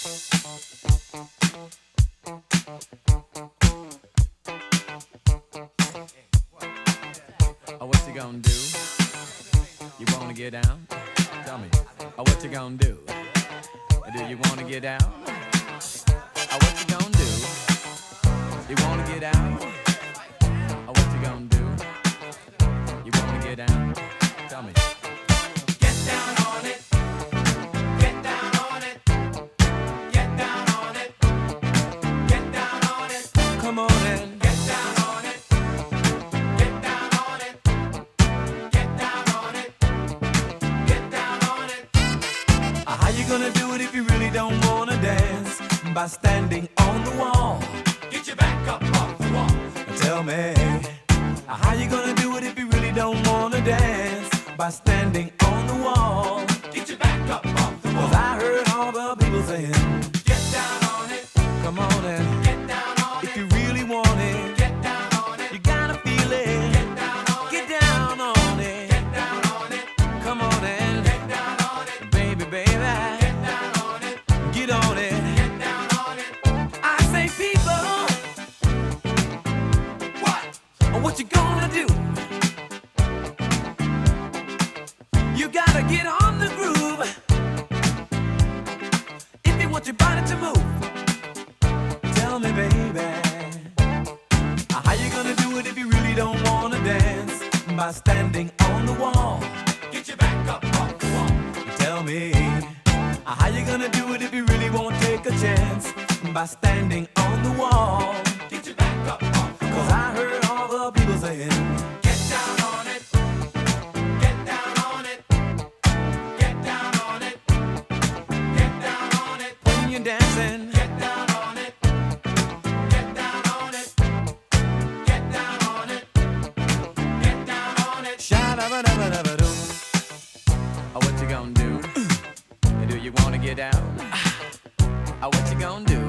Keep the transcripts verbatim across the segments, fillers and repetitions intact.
Oh, what you gonna do? You wanna get down? Tell me. Oh, what you gonna do? Do you wanna get down? Oh, what you gonna do? You wanna get out? Oh, what you gonna do? You wanna get down? Tell me. Get down on it. Get down on it. Get down on it. Get down on it. Come on in. Get down on it. Get down on it. Get down on it. Get down on it. How you gonna do it if you really don't wanna dance? By standing on the wall. Get your back up off the wall. Tell me, how you gonna do it if you really don't wanna dance? By standing on the wall. Get your back up off the wall. Cause I heard all the people saying, Get down on it. come on in. Get down on If it. you really want it, Get down on it. you gotta feel it. Get down on it. Get down on it. Get down on it. Come on in. Get down on it. Baby, baby, Get down on it. get on it. Get down on it. I say people, What? what you gonna do? You gotta get on the groove if you want your body to move. Tell me, baby, how you gonna do it if you really don't wanna dance? By standing on the wall. Get your back up off the wall. Tell me, how you gonna do it if you really won't take a chance? By standing on the wall. Get your back up off the Cause wall. I heard all the people saying, Get down on it. Get down on it. Get down on it. Get down on it. when you're dancing, Get down on it. Get down on it. Get down on it. Get down on it. sha-da-ba-da-ba-da-ba-doo. Oh, what you gonna do? Do you wanna get down? Oh, what you gonna do?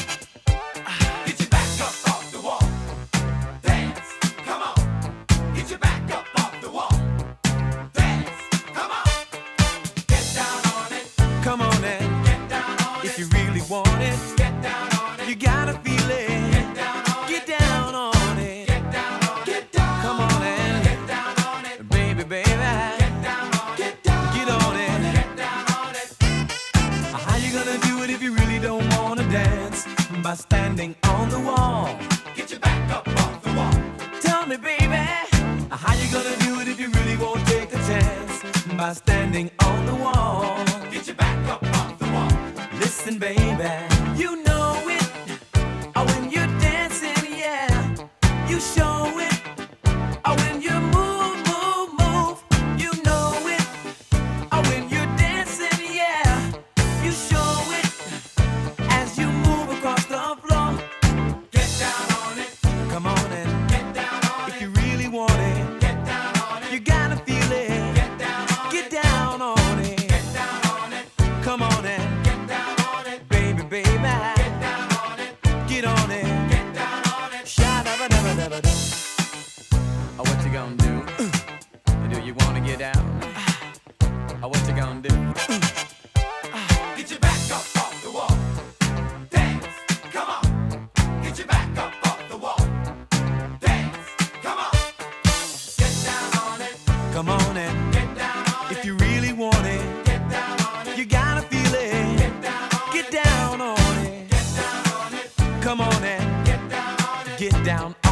Get your back up off the wall. Dance. Come on. Get your back up off the wall. Dance. Come on. Get down on it. Come on in, Get down on it. if you really want it, Get down on it. you gotta feel it. Get down on Get it. down on it. Get down on it. Get down. Come on in, Get down on it. baby, baby, Get down on it. Get down. get on it. Get down on it. How you gonna do it if you really don't wanna dance? By standing on the wall. Get your back up off the wall. Tell me, baby, how you gonna do it if you really won't take a chance? By standing on the wall. Get your back up off the wall. Listen, baby, you know it. Oh, when you're dancing, yeah, you show it. Oh, when you move, move, move, you know it. Oh, when you're dancing, yeah, you show it. As you move across the floor, Get down on it. come on in. Get down on If it. you really want it, Get down on it. you gotta feel it. Get down on Get it. down on it. Get down on it. Come on in, Get down on it. baby, baby, Get down on it. get on it. Get down on it. Sha-da-ba-da-ba-da-ba-doo. Oh, what you gonna do? Do you wanna get down? Oh, what you gonna do? Get your back up off the wall. Dance. Come on. Get your back up off the wall. Dance. Come on. Get down on it. Come on in, Get down on it. if you really want it, Get down on it. you gotta feel it. Get down on Get it. down on it. Get down on it. Come on in, Get down on it. get down